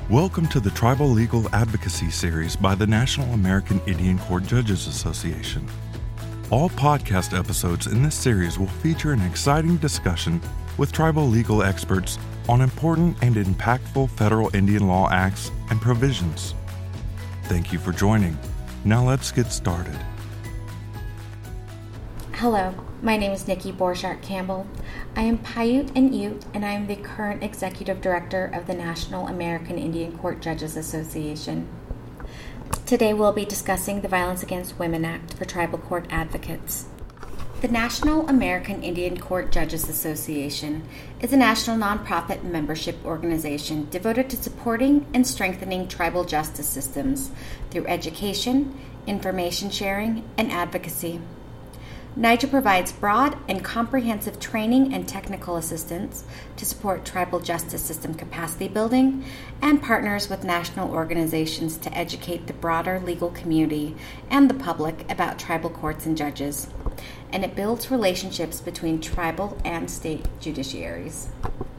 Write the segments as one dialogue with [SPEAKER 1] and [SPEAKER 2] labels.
[SPEAKER 1] Welcome to the Tribal Legal Advocacy Series by the National American Indian Court Judges Association. All podcast episodes in this series will feature an exciting discussion with tribal legal experts on important and impactful federal Indian law acts and provisions. Thank you for joining. Now let's get started.
[SPEAKER 2] Hello, my name is Nikki Borchardt Campbell. I am Paiute and Ute, and I am the current Executive Director of the National American Indian Court Judges Association. Today we'll be discussing the Violence Against Women Act for tribal court advocates. The National American Indian Court Judges Association is a national nonprofit membership organization devoted to supporting and strengthening tribal justice systems through education, information sharing, and advocacy. NIJA provides broad and comprehensive training and technical assistance to support tribal justice system capacity building and partners with national organizations to educate the broader legal community and the public about tribal courts and judges. And it builds relationships between tribal and state judiciaries.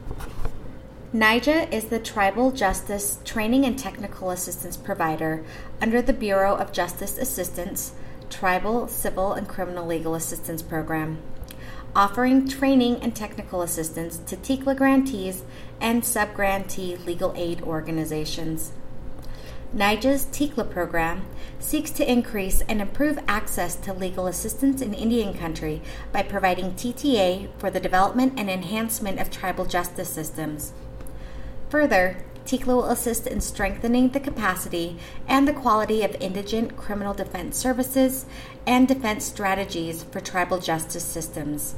[SPEAKER 2] NIJA is the Tribal Justice Training and Technical Assistance provider under the Bureau of Justice Assistance Tribal, Civil, and Criminal Legal Assistance Program, offering training and technical assistance to TICLA grantees and sub-grantee legal aid organizations. NIJA's TICLA program seeks to increase and improve access to legal assistance in Indian country by providing TTA for the development and enhancement of tribal justice systems. Further, TICLA will assist in strengthening the capacity and the quality of indigent criminal defense services and defense strategies for tribal justice systems.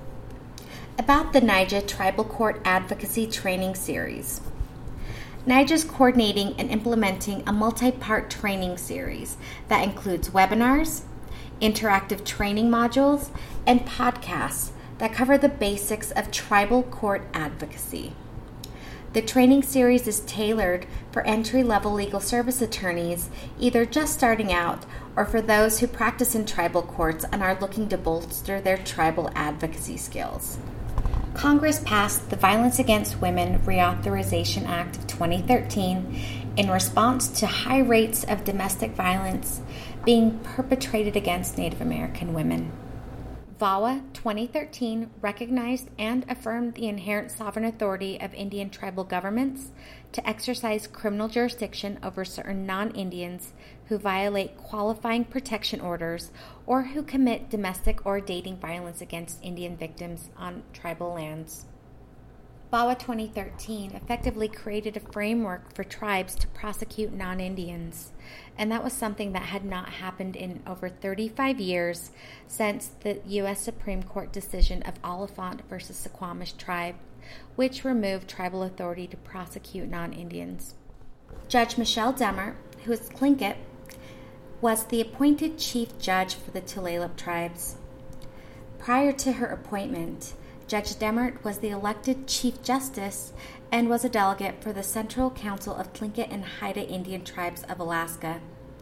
[SPEAKER 2] About the NIJA Tribal Court Advocacy Training Series. NIJA is coordinating and implementing a multi-part training series that includes webinars, interactive training modules, and podcasts that cover the basics of tribal court advocacy. The training series is tailored for entry-level legal service attorneys, either just starting out or for those who practice in tribal courts and are looking to bolster their tribal advocacy skills. Congress passed the Violence Against Women Reauthorization Act of 2013 in response to high rates of domestic violence being perpetrated against Native American women. VAWA 2013 recognized and affirmed the inherent sovereign authority of Indian tribal governments to exercise criminal jurisdiction over certain non-Indians who violate qualifying protection orders or who commit domestic or dating violence against Indian victims on tribal lands. VAWA 2013 effectively created a framework for tribes to prosecute non-Indians, and that was something that had not happened in over 35 years since the U.S. Supreme Court decision of Oliphant v. Suquamish Tribe, which removed tribal authority to prosecute non-Indians. Judge Michelle Demert, who is Tlingit, was the appointed chief judge for the Tulalip tribes. Prior to her appointment, Judge Demert was the elected Chief Justice and was a delegate for the Central Council of Tlingit and Haida Indian Tribes of Alaska.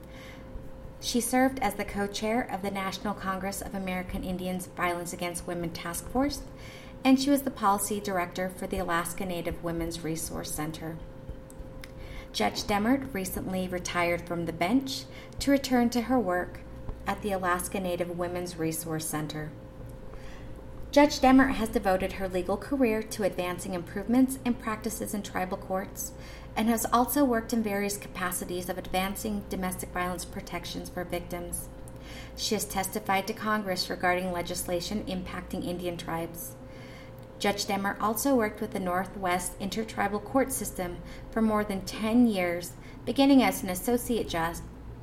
[SPEAKER 2] She served as the co-chair of the National Congress of American Indians Violence Against Women Task Force, and she was the policy director for the Alaska Native Women's Resource Center. Judge Demert recently retired from the bench to return to her work at the Alaska Native Women's Resource Center. Judge Demert has devoted her legal career to advancing improvements and practices in tribal courts and has also worked in various capacities of advancing domestic violence protections for victims. She has testified to Congress regarding legislation impacting Indian tribes. Judge Demert also worked with the Northwest Intertribal Court System for more than 10 years, beginning as an associate judge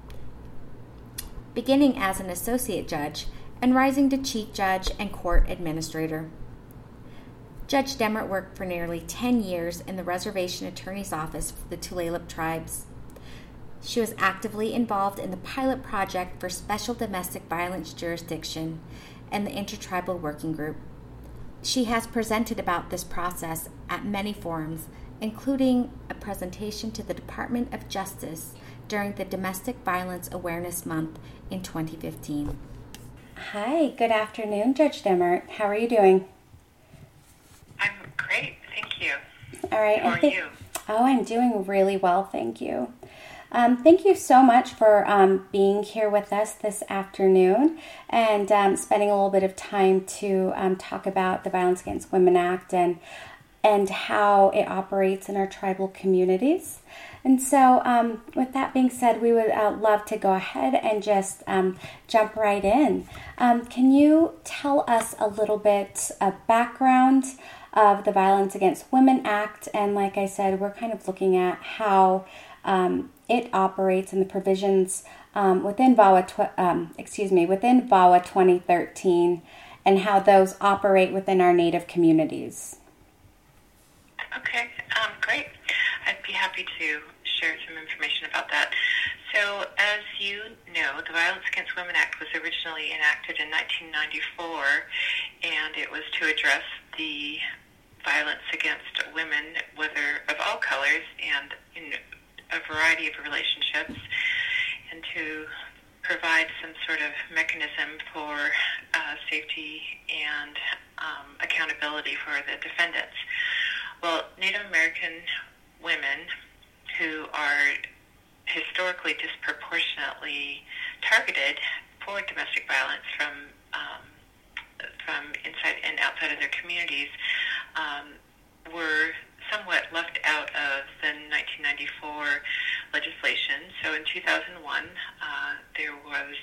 [SPEAKER 2] and rising to chief judge and court administrator. Judge Demert worked for nearly 10 years in the Reservation Attorney's Office for the Tulalip tribes. She was actively involved in the pilot project for Special Domestic Violence Jurisdiction and the Intertribal Working Group. She has presented about this process at many forums, including a presentation to the Department of Justice during the Domestic Violence Awareness Month in 2015. Hi, good afternoon, Judge Demert. How are you doing?
[SPEAKER 3] I'm great, thank you.
[SPEAKER 2] All right.
[SPEAKER 3] How are you? Oh, I'm doing really well, thank you. Thank you so much for being here with us this afternoon and spending a little bit of time to talk about the Violence Against Women Act and how it operates in our tribal communities. And so with that being said, we would love to go ahead and just jump right in. Can you tell us a little bit of background of the Violence Against Women Act? And like I said, we're kind of looking at how it operates and the provisions within within VAWA 2013 and how those operate within our Native communities.
[SPEAKER 4] Okay, great. I'd be happy to share some information about that. So, as you know, the Violence Against Women Act was originally enacted in 1994, and it was to address the violence against women, whether of all colors and in a variety of relationships, and to provide some sort of mechanism for safety and accountability for the defendants. Well, Native American women who are historically disproportionately targeted for domestic violence from inside and outside of their communities were somewhat left out of the 1994 legislation. So in 2001, there was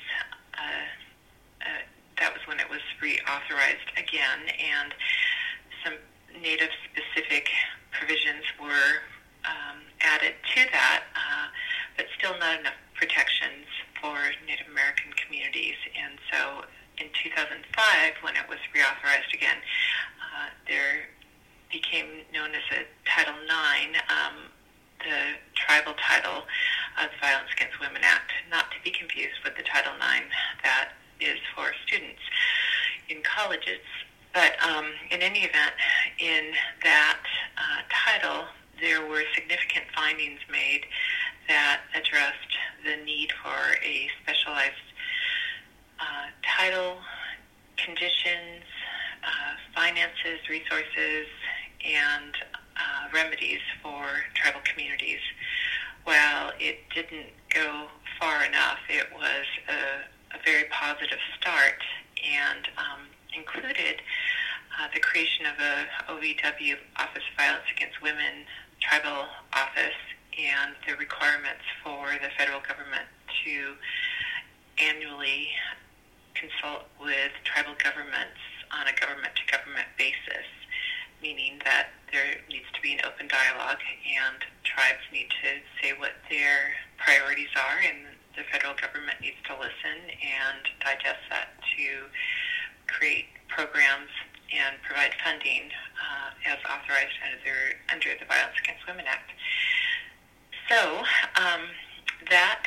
[SPEAKER 4] that was when it was reauthorized again, and some Native-specific provisions were added to that, but still not enough protections for Native American communities. And so in 2005, when it was reauthorized again, there became known as a Title IX, the tribal title of the Violence Against Women Act, not to be confused with the Title IX that is for students in colleges. But in any event, in that title, there were significant findings made that addressed the need for a specialized title, conditions, finances, resources, and remedies for tribal communities. While it didn't go far enough, it was a very positive start and included the creation of a OVW, Office of Violence Against Women, tribal office, and the requirements for the federal government to annually consult with tribal governments on a government-to-government basis, meaning that there needs to be an open dialogue and tribes need to say what their priorities are, and the federal government needs to listen and digest that to create programs and provide funding as authorized under the Violence Against Women Act. So that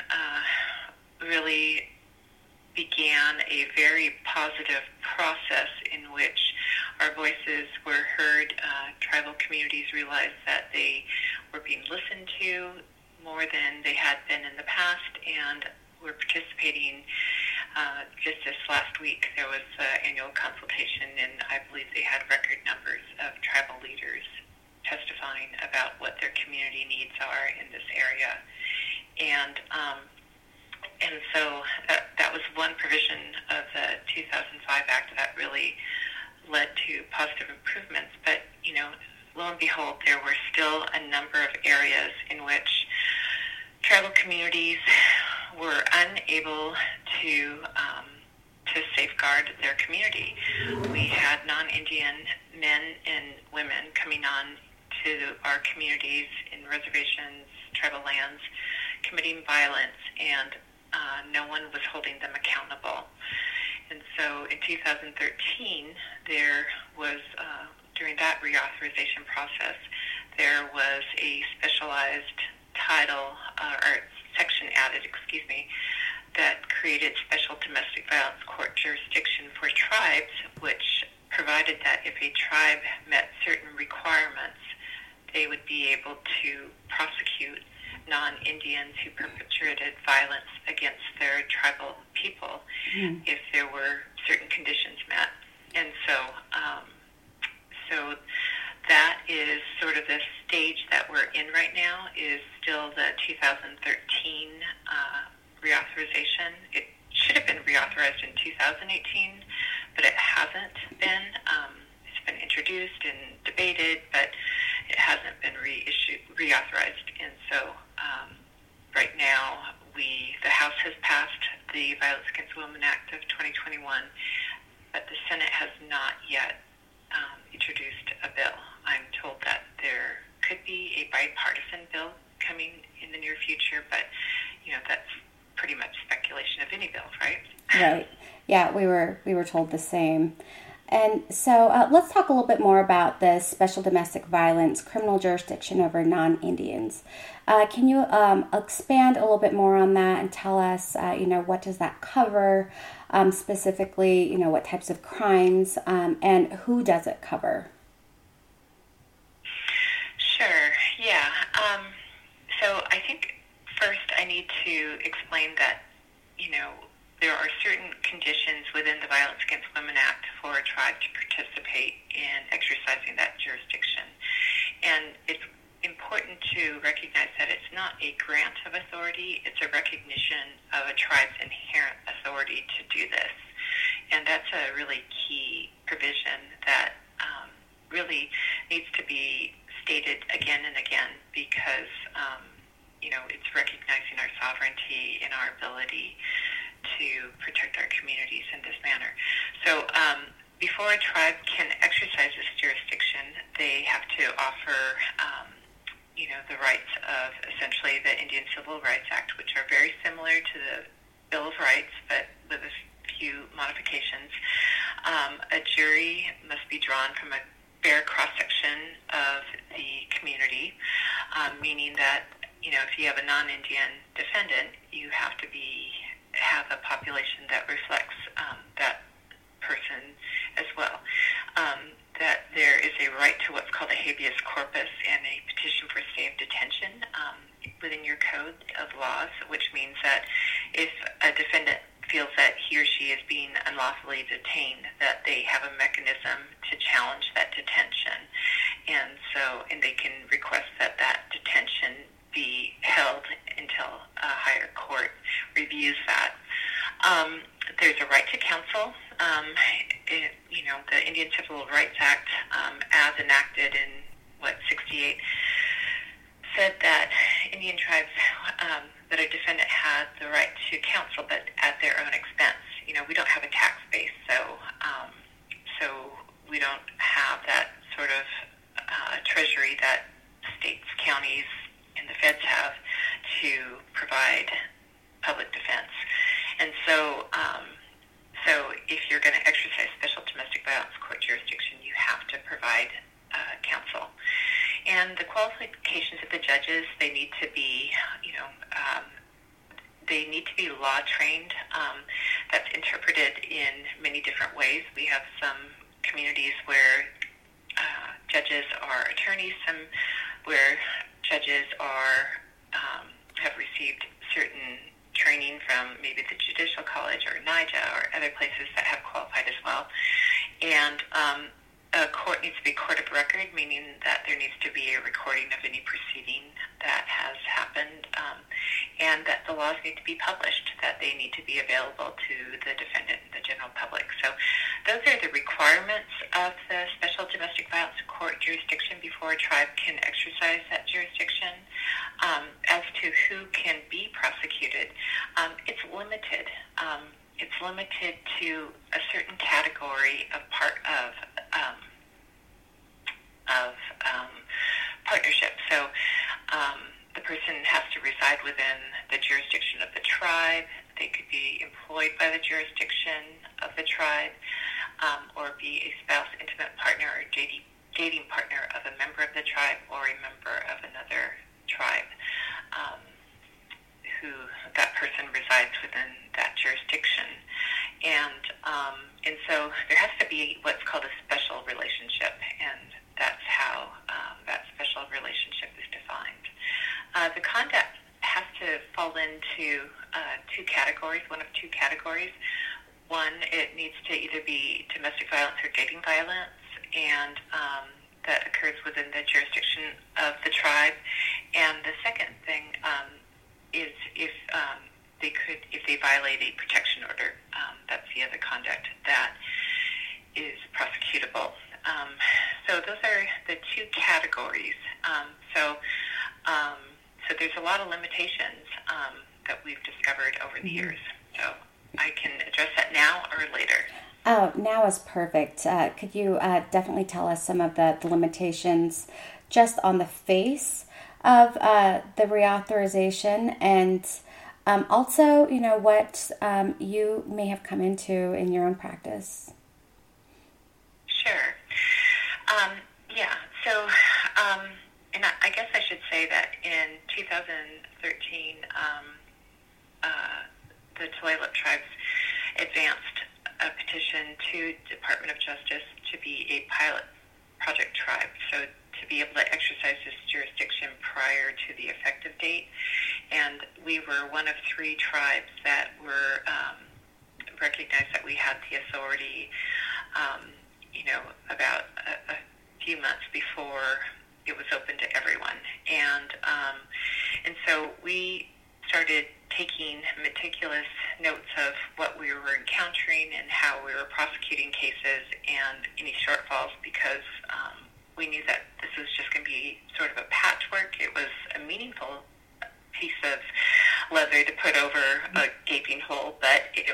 [SPEAKER 4] really began a very positive process in which our voices were heard. Tribal communities realized that they were being listened to more than they had been in the past, and were participating. Just this last week, there was an annual consultation, and I believe they had record numbers of tribal leaders testifying about what their community needs are in this area. And so that was one provision of the 2005 Act that really led to positive improvements. But, lo and behold, there were still a number of areas in which tribal communities were unable to safeguard their community. We had non-Indian men and women coming on to our communities in reservations, tribal lands, committing violence, and no one was holding them accountable. And so in 2013, there was, during that reauthorization process, there was a specialized title, or section added, that created special domestic violence court jurisdiction for tribes, which provided that if a tribe met certain requirements, they would be able to prosecute non-Indians who perpetrated violence against their tribal people if there were certain conditions met. And so that is sort of the stage that we're in right now is still the 2013 reauthorization. It should have been reauthorized in 2018, but it hasn't been. It's been introduced and debated, but it hasn't been reauthorized. And so right now, the House has passed the Violence Against Women Act of 2021, but the Senate has not yet introduced a bill. I'm told that there could be a bipartisan bill coming in the near future, but that's pretty much speculation of any bill, right?
[SPEAKER 3] Right. Yeah, we were told the same. And so let's talk a little bit more about the special domestic violence criminal jurisdiction over non-Indians. Can you expand a little bit more on that and tell us, what does that cover specifically, what types of crimes and who does it cover?
[SPEAKER 4] Sure, yeah. So I think first I need to explain that, there are certain conditions within the Violence Against Women Act for a tribe to participate in exercising that jurisdiction. And it's important to recognize that it's not a grant of authority, it's a recognition of a tribe's inherent authority to do this. And that's a really key provision that really needs to be stated again and again because, it's recognizing our sovereignty and our ability to protect our communities in this manner. So before a tribe can exercise this jurisdiction, they have to offer, the rights of essentially the Indian Civil Rights Act, which are very similar to the Bill of Rights, but with a few modifications. A jury must be drawn from a fair cross-section of the community, meaning that, if you have a non-Indian defendant, you have to have a population that reflects that person as well. That there is a right to what's called a habeas corpus and a petition for stay of detention within your code of laws, which means that if a defendant feels that he or she is being unlawfully detained, that they have a mechanism to challenge that detention. And they can request that detention be held until a higher court reviews that. There's a right to counsel. The Indian Civil Rights Act, as enacted in, 68, said that Indian tribes, that a defendant has the right to counsel, but at their own expense. We don't have a tax base, so we don't have that sort of treasury that states, counties, and the feds have to provide public defense. And so if you're going to exercise special domestic violence court jurisdiction, you have to provide counsel. And the qualifications of the judges, they need to be, they need to be law trained. That's interpreted in many different ways. We have some communities where judges are attorneys, some where judges have received certain training from maybe the Judicial College or NIJA or other places that have qualified as well. And a court needs to be court of record, meaning that there needs to be a recording of any proceeding that has happened, and that the laws need to be published, that they need to be available to the defendant and the general public. So those are the requirements of the special domestic violence court jurisdiction before a tribe can exercise that jurisdiction. As to who can be prosecuted, it's limited. It's limited to a certain category of partnership. So the person has to reside within the jurisdiction of the tribe. They could be employed by the jurisdiction of the tribe, or be a spouse, intimate partner, or dating partner of a member of the tribe or a member of another tribe who that person resides within that jurisdiction. And so there has to be what's called a special relationship, and that's how that special relationship is defined. The conduct has to fall into one of two categories. One, it needs to either be domestic violence or dating violence, and that occurs within the jurisdiction of the tribe. And the second thing is if they violate a protection order, that's the other conduct that is prosecutable. So those are the two categories. So there's a lot of limitations that we've discovered over the years. So I can address that now or later.
[SPEAKER 3] Oh, now is perfect. Could you definitely tell us some of the limitations just on the face of the reauthorization, and also, what you may have come into in your own practice?
[SPEAKER 4] Sure. Yeah. So, and I guess I should say that in 2013, the Tulalip tribes advanced a petition to Department of Justice to be a pilot project tribe, so to be able to exercise this jurisdiction prior to the effective date. And we were one of 3 tribes that were recognized that we had the authority, about a few months before it was open to everyone. And so we started taking meticulous notes of what we were encountering and how we were prosecuting cases and any shortfalls, because we knew that this was just going to be sort of a patchwork. It was a meaningful piece of leather to put over a gaping hole, but it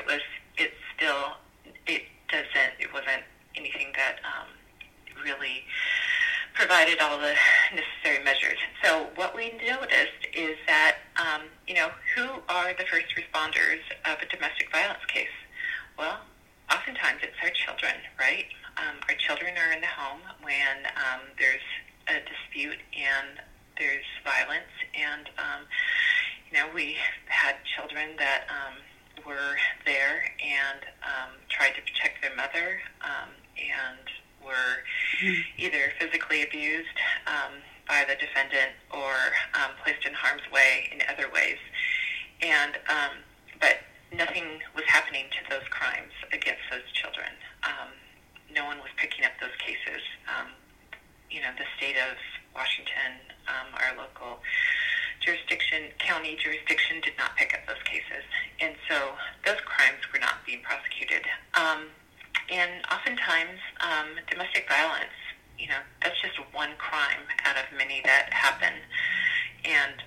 [SPEAKER 4] wasn't anything that really provided all the necessary measures. So what we noticed is that, who are the first responders of a domestic violence case? Well, oftentimes it's our children, right? Our children are in the home when there's a dispute and there's violence, and we had children that were there and tried to protect their mother and were either physically abused by the defendant or placed in harm's way in other ways. And but nothing was happening to those crimes against those children. No one was picking up those cases. The state of Washington, our local county jurisdiction, did not pick up those cases. And so those crimes were not being prosecuted. And oftentimes, domestic violence, that's just one crime out of many that happen. And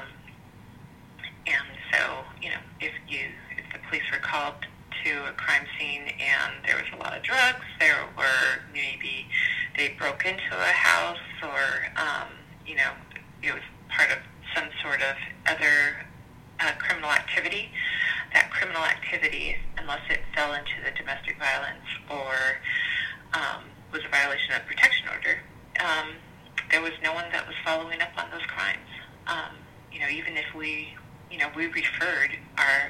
[SPEAKER 4] so, if the police were called to a crime scene and there was a lot of drugs, there were maybe they broke into a house, or, it was part of some sort of other criminal activity. That criminal activity, unless it fell into the domestic violence or was a violation of protection order, there was no one that was following up on those crimes. Even if we referred our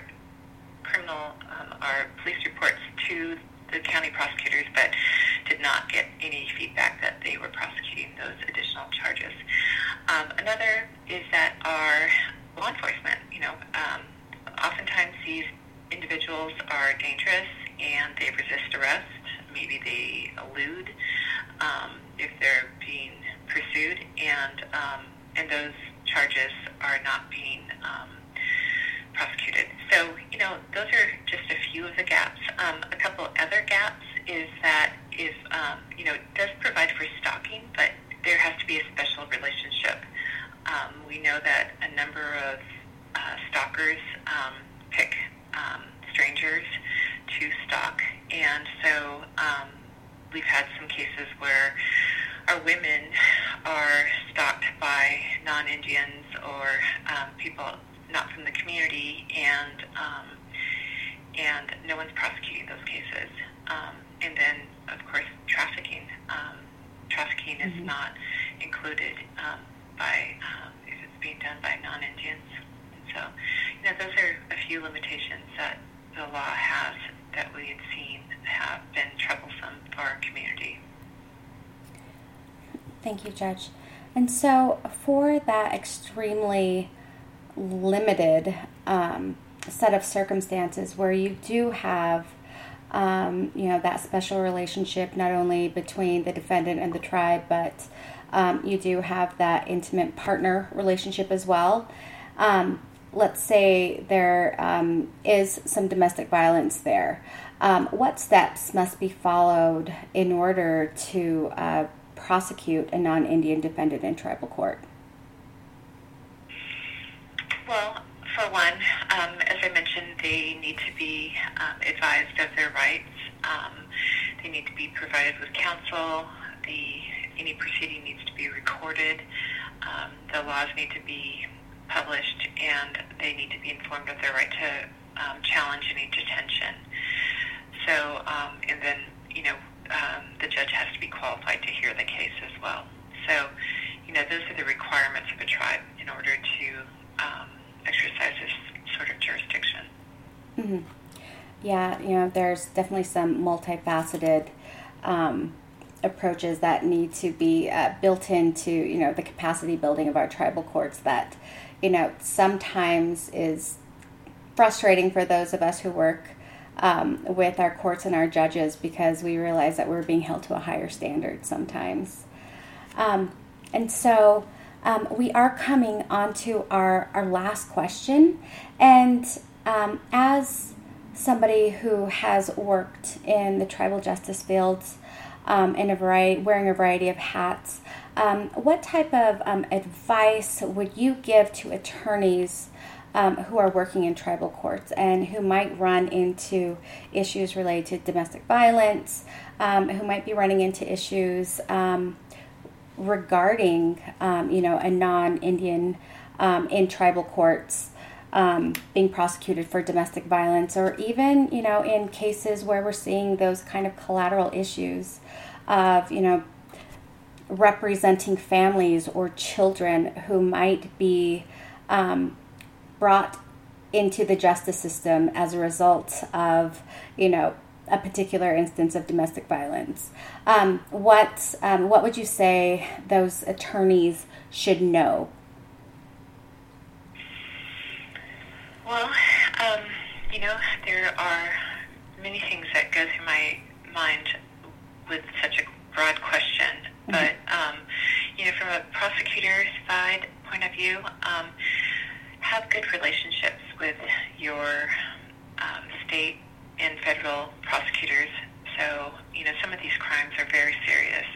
[SPEAKER 4] our police reports to the county prosecutors, but did not get any feedback that they were prosecuting those additional charges. Another is that our law enforcement, oftentimes these individuals are dangerous and they resist arrest. Maybe they elude if they're being pursued, and those charges are not being prosecuted. So, those are just a few of the gaps. A couple other gaps is that if, it does provide for stalking, but there has to be a special relationship. We know that a number of stalkers pick strangers to stalk, and so we've had some cases where our women are stalked by non-Indians or people not from the community, and no one's prosecuting those cases. And then, of course, trafficking. Trafficking is not included if it's being done by non-Indians. And so, those are a few limitations that the law has that we had seen have been troublesome for our community.
[SPEAKER 3] Thank you, Judge. And so for that extremely limited set of circumstances where you do have that special relationship not only between the defendant and the tribe, but you do have that intimate partner relationship as well. Let's say there is some domestic violence there. What steps must be followed in order to prosecute a non-Indian defendant in tribal court?
[SPEAKER 4] Well, for one, as I mentioned, they need to be advised of their rights. They need to be provided with counsel. Any proceeding needs to be recorded. The laws need to be published, and they need to be informed of their right to challenge any detention. So, and then, the judge has to be qualified to hear the case as well. So, those are the requirements of a tribe in order to exercise this sort of jurisdiction.
[SPEAKER 3] Mm-hmm. Yeah, there's definitely some multifaceted approaches that need to be built into, the capacity building of our tribal courts that, sometimes is frustrating for those of us who work with our courts and our judges, because we realize that we're being held to a higher standard sometimes. And so we are coming on to our last question. And as somebody who has worked in the tribal justice fields wearing a variety of hats, what type of advice would you give to attorneys who are working in tribal courts and who might run into issues related to domestic violence, who might be running into issues regarding, a non-Indian in tribal courts being prosecuted for domestic violence, or even, in cases where we're seeing those kind of collateral issues of, representing families or children who might be brought into the justice system as a result of, a particular instance of domestic violence. What would you say those attorneys should know?
[SPEAKER 4] Well, there are many things that go through my mind with such a broad question. Mm-hmm. But, from a prosecutor's side point of view, have good relationships with your state and federal prosecutors. So, some of these crimes are very serious,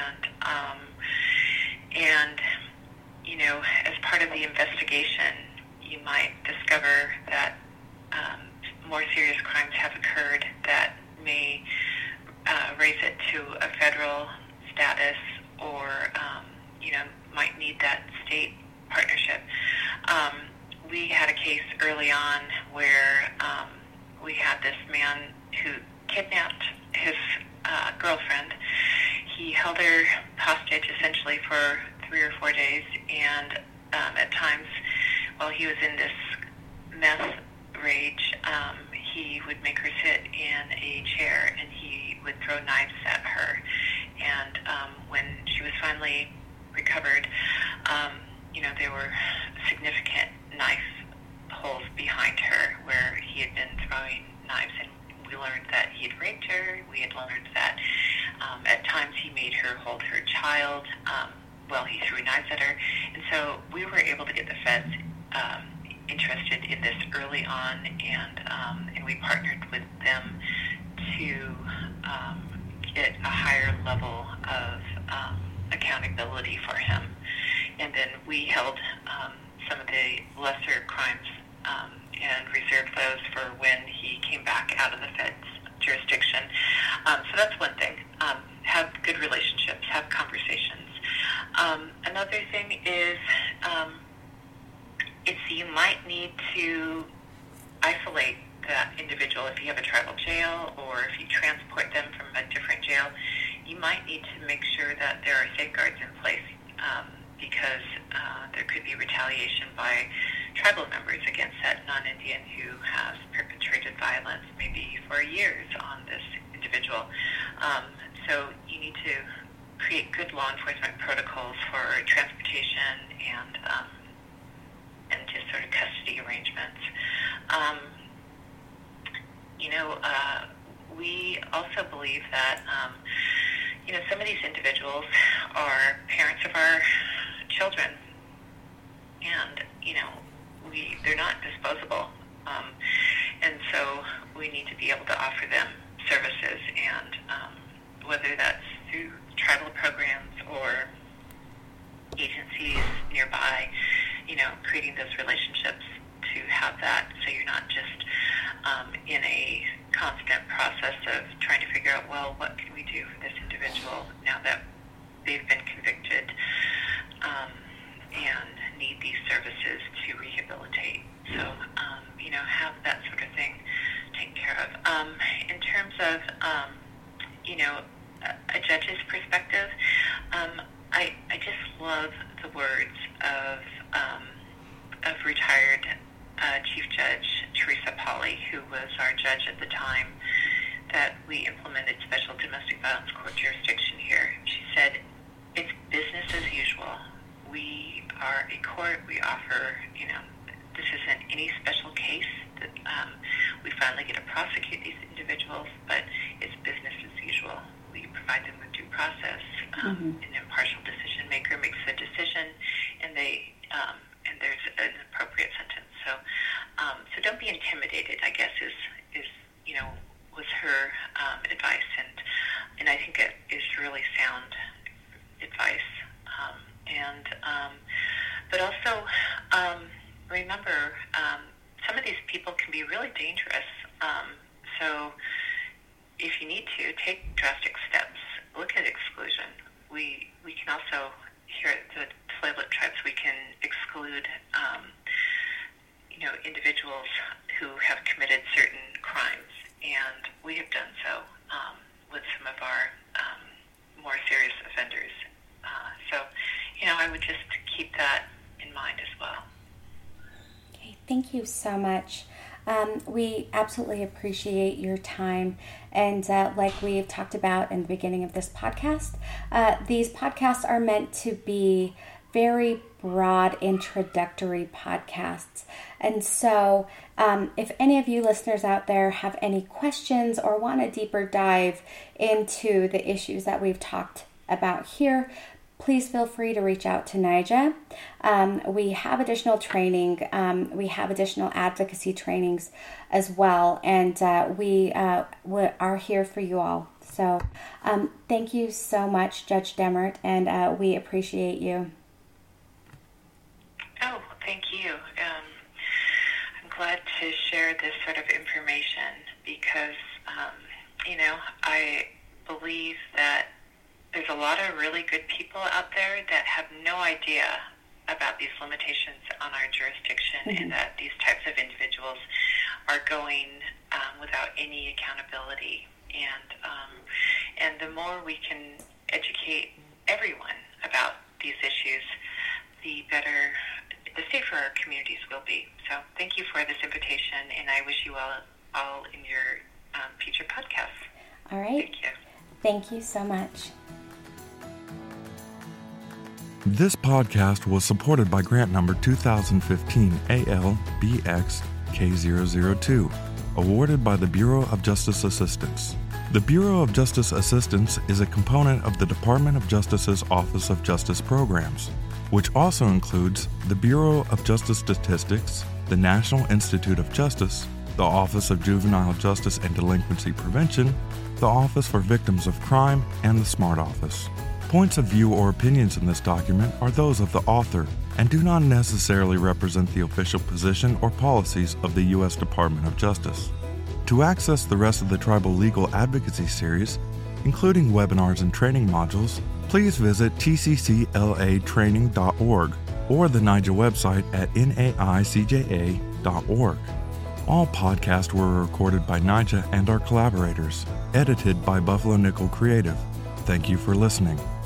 [SPEAKER 4] and as part of the investigation, you might discover that more serious crimes have occurred that may raise it to a federal status, or might need that state partnership. We had a case early on where we had this man who kidnapped his girlfriend. He held her hostage essentially for 3 or 4 days, and at times while he was in this meth rage, he would make her sit in a chair and he would throw knives at her. And when she was finally recovered, there were significant knife holes behind her where he had been throwing knives, and we learned that he had raped her. We had learned that at times he made her hold her child while he threw knives at her. And so we were able to get the feds interested in this early on, and we partnered with them to get a higher level of accountability for him. And then we held some of the lesser crimes and reserved those for when he came back out of the feds' jurisdiction. So that's one thing. Have good relationships, have conversations. Another thing is you might need to isolate that individual. If you have a tribal jail, or if you transport them from a different jail, you might need to make sure that there are safeguards in place, because there could be retaliation by tribal members against that non-Indian who has perpetrated violence maybe for years on this individual. So you need to create good law enforcement protocols for transportation and just sort of custody arrangements. we also believe that, some of these individuals are parents of our children, and, they're not disposable. And so we need to be able to offer them services, and whether that's through tribal programs or agencies nearby, creating those relationships to have that, so you're not just in a constant process of trying to figure out, well, what can we do for this individual now that they've been convicted and need these services to rehabilitate. So, have that sort of thing taken care of. In terms of, a judge's perspective, I just love the words of retired Chief Judge Teresa Pauley, who was our judge at the time that we implemented special domestic violence court jurisdiction here. She said, it's business as usual. We are a court. We offer, this isn't any special case that we finally get to prosecute these individuals, but it's business as usual. We provide them with due process. An impartial decision maker makes the decision, and and there's an appropriate sentence. So don't be intimidated, I guess, is was her advice, and I think it is really sound advice. But also remember, some of these people can be really dangerous. So if you need to, take drastic steps. Look at exclusion. We can also, here at the Tulalip Tribes, we can exclude individuals who have committed certain crimes, and we have done so with some of our more serious offenders. So I would just keep that in mind as well.
[SPEAKER 3] Okay, thank you so much. We absolutely appreciate your time, and like we have talked about in the beginning of this podcast, these podcasts are meant to be very broad introductory podcasts. And so if any of you listeners out there have any questions or want a deeper dive into the issues that we've talked about here, please feel free to reach out to NIJA. We have additional training. We have additional advocacy trainings as well. And we are here for you all. So thank you so much, Judge Demert, and we appreciate you.
[SPEAKER 4] Oh, thank you. I'm glad to share this sort of information because, I believe that there's a lot of really good people out there that have no idea about these limitations on our jurisdiction, and that these types of individuals are going without any accountability. And the more we can educate everyone about these issues, the safer our communities will be. So thank you for this invitation, and I wish you all in your future podcasts.
[SPEAKER 3] All right.
[SPEAKER 4] Thank you.
[SPEAKER 3] Thank you so much.
[SPEAKER 1] This podcast was supported by grant number 2015 ALBX K002, awarded by the Bureau of Justice Assistance. The Bureau of Justice Assistance is a component of the Department of Justice's Office of Justice Programs, which also includes the Bureau of Justice Statistics, the National Institute of Justice, the Office of Juvenile Justice and Delinquency Prevention, the Office for Victims of Crime, and the SMART Office. Points of view or opinions in this document are those of the author and do not necessarily represent the official position or policies of the U.S. Department of Justice. To access the rest of the Tribal Legal Advocacy series, including webinars and training modules, please visit tcclatraining.org or the NIJA website at naicja.org. All podcasts were recorded by NIJA and our collaborators, edited by Buffalo Nickel Creative. Thank you for listening.